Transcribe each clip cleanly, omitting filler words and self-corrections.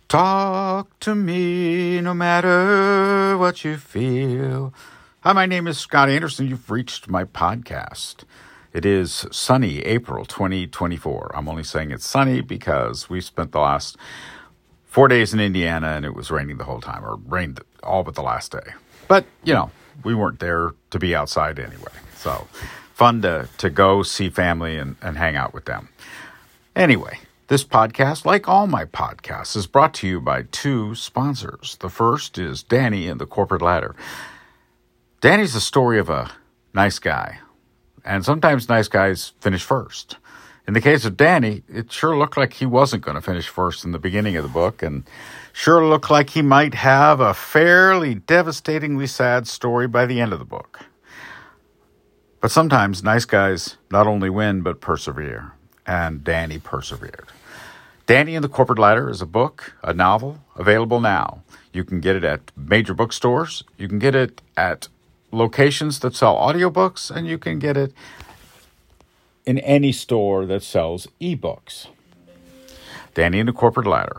Talk to me no matter what you feel. Hi, my name is Scott Anderson. You've reached my podcast. It is sunny April 2024. I'm only saying it's sunny because we spent the last 4 days in Indiana and it was raining the whole time, or rained all but the last day. But, we weren't there to be outside anyway. So fun to go see family and hang out with them. Anyway, this podcast, like all my podcasts, is brought to you by two sponsors. The first is Danny and the Corporate Ladder. Danny's the story of a nice guy, and sometimes nice guys finish first. In the case of Danny, it sure looked like he wasn't going to finish first in the beginning of the book, and sure looked like he might have a fairly devastatingly sad story by the end of the book. But sometimes nice guys not only win, but persevere, and Danny persevered. Danny and the Corporate Ladder is a book, a novel, available now. You can get it at major bookstores, you can get it at locations that sell audiobooks, and you can get it in any store that sells ebooks. Danny and the Corporate Ladder.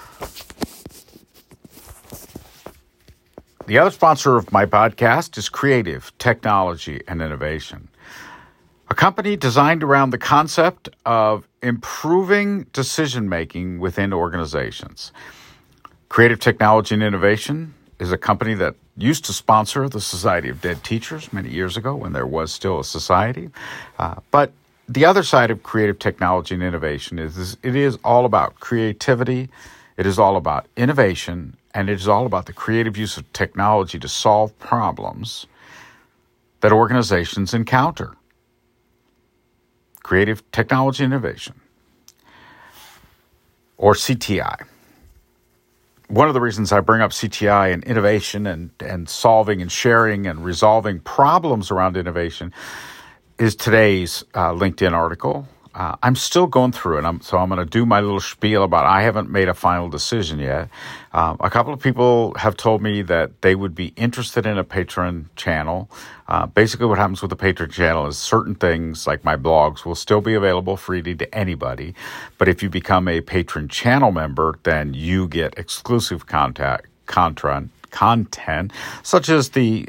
The other sponsor of my podcast is Creative Technology and Innovation, a company designed around the concept of improving decision-making within organizations. Creative Technology and Innovation is a company that used to sponsor the Society of Dead Teachers many years ago when there was still a society. But the other side of Creative Technology and Innovation is it is all about creativity, it is all about innovation, and it is all about the creative use of technology to solve problems that organizations encounter. Creative Technology Innovation, or CTI. One of the reasons I bring up CTI and innovation and solving and sharing and resolving problems around innovation is today's LinkedIn article. I'm still going through it, so I'm going to do my little spiel about I haven't made a final decision yet. A couple of people have told me that they would be interested in a Patreon channel. Basically what happens with the Patreon channel is certain things, like my blogs, will still be available freely to anybody. But if you become a Patreon channel member, then you get exclusive content, such as the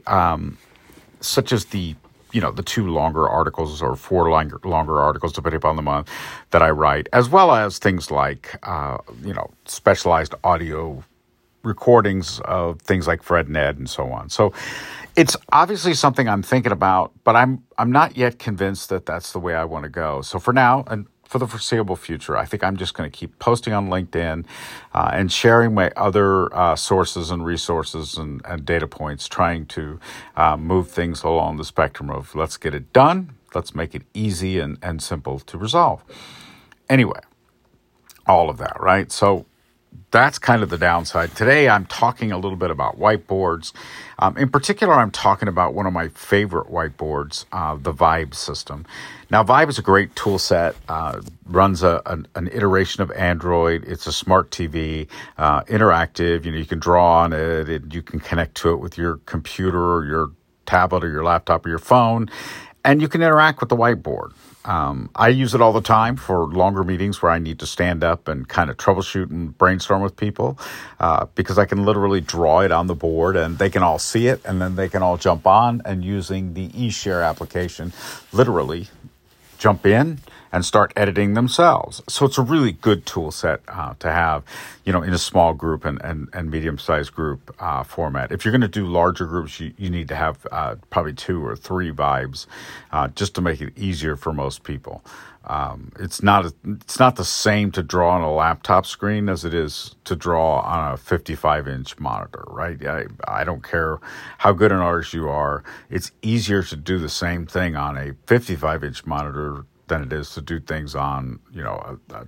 the two longer articles or four longer articles, depending upon the month, that I write, as well as things like, specialized audio recordings of things like Fred and Ed and so on. So it's obviously something I'm thinking about, but I'm not yet convinced that that's the way I want to go. So for now, and for the foreseeable future, I think I'm just going to keep posting on LinkedIn and sharing my other sources and resources and data points, trying to move things along the spectrum of let's get it done, let's make it easy and simple to resolve. Anyway, all of that, right? So that's kind of the downside. Today, I'm talking a little bit about whiteboards. In particular, I'm talking about one of my favorite whiteboards, the Vibe system. Now, Vibe is a great tool set, runs an iteration of Android. It's a smart TV, interactive. You can draw on it, and you can connect to it with your computer or your tablet or your laptop or your phone, and you can interact with the whiteboard. I use it all the time for longer meetings where I need to stand up and kind of troubleshoot and brainstorm with people, because I can literally draw it on the board and they can all see it, and then they can all jump on and using the eShare application, literally jump in and start editing themselves. So it's a really good tool set to have, in a small group and medium-sized group format. If you're going to do larger groups, you need to have probably 2 or 3 Vibes just to make it easier for most people. It's not the same to draw on a laptop screen as it is to draw on a 55-inch monitor, right? I don't care how good an artist you are. It's easier to do the same thing on a 55-inch monitor than it is to do things on, a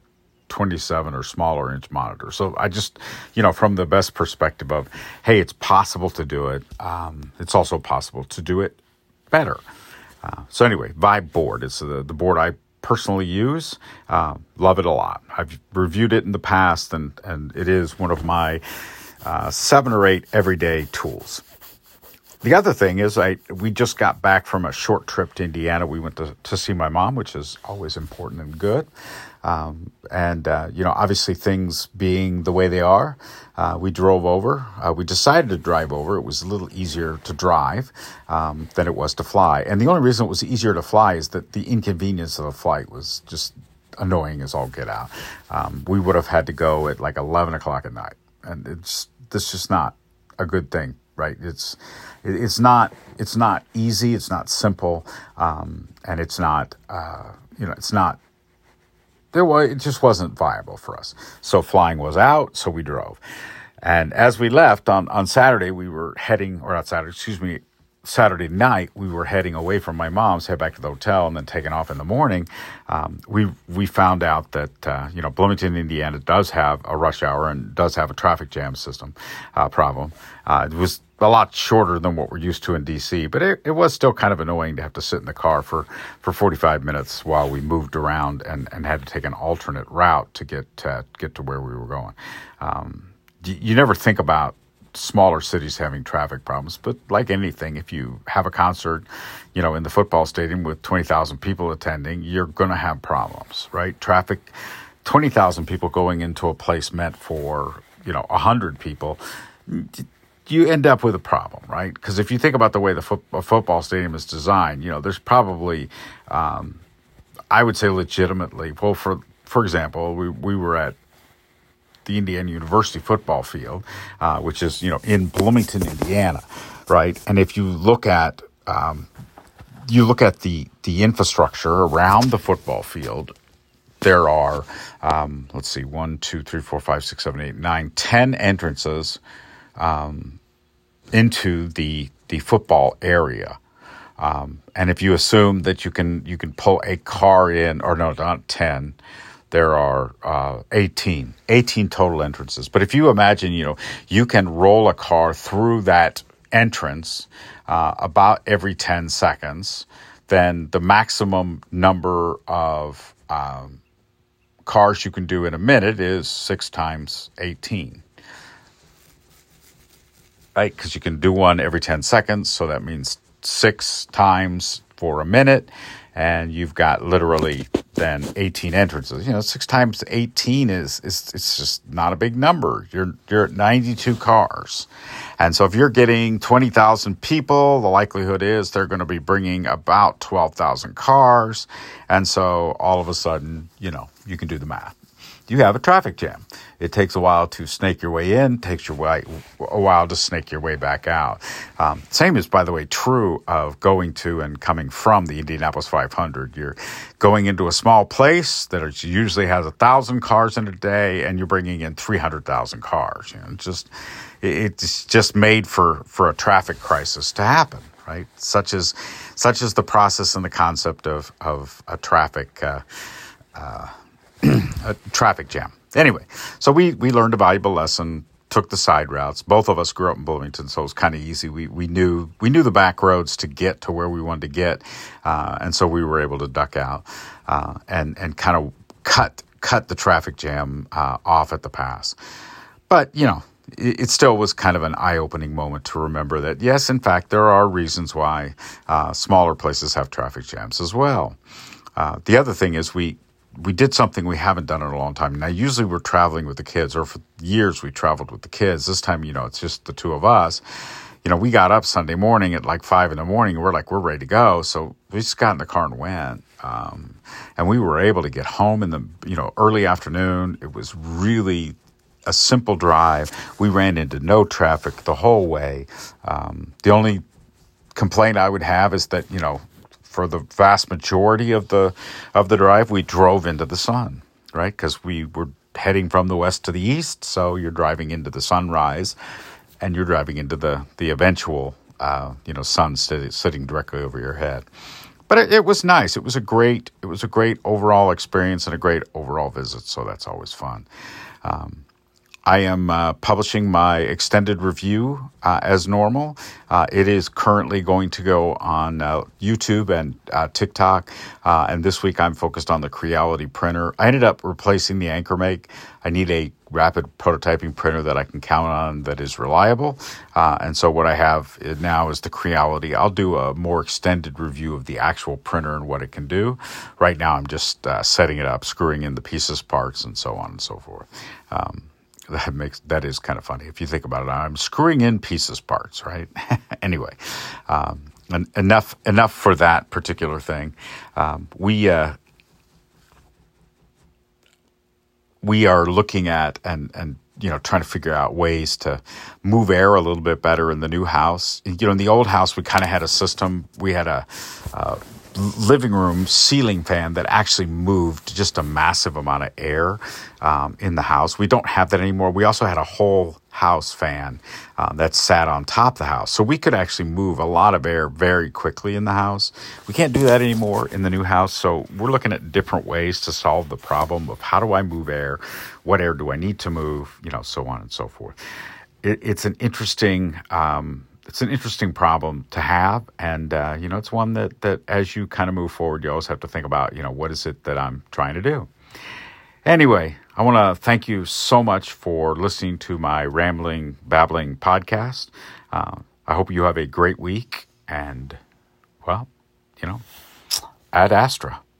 27 or smaller inch monitor. So I just, from the best perspective of, hey, it's possible to do it. It's also possible to do it better. So anyway, Vibe board is the board I personally use. Love it a lot. I've reviewed it in the past, and it is one of my 7 or 8 everyday tools. The other thing is we just got back from a short trip to Indiana. We went to see my mom, which is always important and good. Obviously things being the way they are, we drove over. We decided to drive over. It was a little easier to drive than it was to fly. And the only reason it was easier to fly is that the inconvenience of the flight was just annoying as all get out. We would have had to go at like 11 o'clock at night. And that's just not a good thing, right? It's not easy. It's not simple. And it's not, it just wasn't viable for us. So flying was out, so we drove. And as we left on Saturday, we were heading, or not Saturday, Saturday night, we were heading away from my mom's, head back to the hotel, and then taking off in the morning. We found out that, Bloomington, Indiana does have a rush hour and does have a traffic jam system problem. It was a lot shorter than what we're used to in D.C., but it was still kind of annoying to have to sit in the car for 45 minutes while we moved around and had to take an alternate route to get to where we were going. You never think about smaller cities having traffic problems, but like anything, if you have a concert, in the football stadium with 20,000 people attending, you're going to have problems, right? Traffic, 20,000 people going into a place meant for, 100 people, you end up with a problem, right? Because if you think about the way a football stadium is designed, there's probably, I would say legitimately, well, for example, we were at the Indiana University football field, which is, in Bloomington, Indiana, right? And if you look at the infrastructure around the football field, there are, 1, 2, 3, 4, 5, 6, 7, 8, 9, 10 entrances into the football area. And if you assume that you can pull a car in, or no, not 10, there are 18 total entrances. But if you imagine, you can roll a car through that entrance about every 10 seconds, then the maximum number of cars you can do in a minute is 6 times 18. Right? Because you can do one every 10 seconds, so that means 6 times for a minute, and you've got literally then 18 entrances. 6 times 18 it's just not a big number. You're at 92 cars. And so if you're getting 20,000 people, the likelihood is they're going to be bringing about 12,000 cars. And so all of a sudden, you can do the math. You have a traffic jam. It takes a while to snake your way in, takes a while to snake your way back out. Same is, by the way, true of going to and coming from the Indianapolis 500. You're going into a small place that usually has 1,000 cars in a day, and you're bringing in 300,000 cars. It's just made for a traffic crisis to happen, right? Such is the process and the concept of a traffic a traffic jam. Anyway, so we learned a valuable lesson, took the side routes. Both of us grew up in Bloomington, so it was kind of easy. We knew the back roads to get to where we wanted to get, and so we were able to duck out and kind of cut the traffic jam off at the pass. But it still was kind of an eye-opening moment to remember that yes, in fact, there are reasons why smaller places have traffic jams as well. The other thing is we did something we haven't done in a long time. Now, usually we're traveling with the kids, or for years we traveled with the kids. This time, it's just the two of us. We got up Sunday morning at like 5 a.m. and we're ready to go. So we just got in the car and went. And we were able to get home in the, early afternoon. It was really a simple drive. We ran into no traffic the whole way. The only complaint I would have is that, for the vast majority of the drive, we drove into the sun, right? Because we were heading from the west to the east, so you're driving into the sunrise, and you're driving into the eventual, sun sitting directly over your head. But it was nice. It was a great overall experience and a great overall visit. So that's always fun. I am publishing my extended review as normal. It is currently going to go on YouTube and TikTok. And this week I'm focused on the Creality printer. I ended up replacing the AnchorMake. I need a rapid prototyping printer that I can count on that is reliable. And so what I have now is the Creality. I'll do a more extended review of the actual printer and what it can do. Right now I'm just setting it up, screwing in the pieces, parts, and so on and so forth. That is kind of funny if you think about it. I'm screwing in pieces parts, right? Anyway, and enough for that particular thing. We are looking at and trying to figure out ways to move air a little bit better in the new house. In the old house, we kind of had a system. We had a living room ceiling fan that actually moved just a massive amount of air in the house. We don't have that anymore. We also had a whole house fan that sat on top of the house. So we could actually move a lot of air very quickly in the house. We can't do that anymore in the new house. So we're looking at different ways to solve the problem of how do I move air? What air do I need to move? So on and so forth. It's an interesting problem to have, and it's one that as you kind of move forward, you always have to think about what is it that I'm trying to do. Anyway, I want to thank you so much for listening to my rambling, babbling podcast. I hope you have a great week, and ad astra.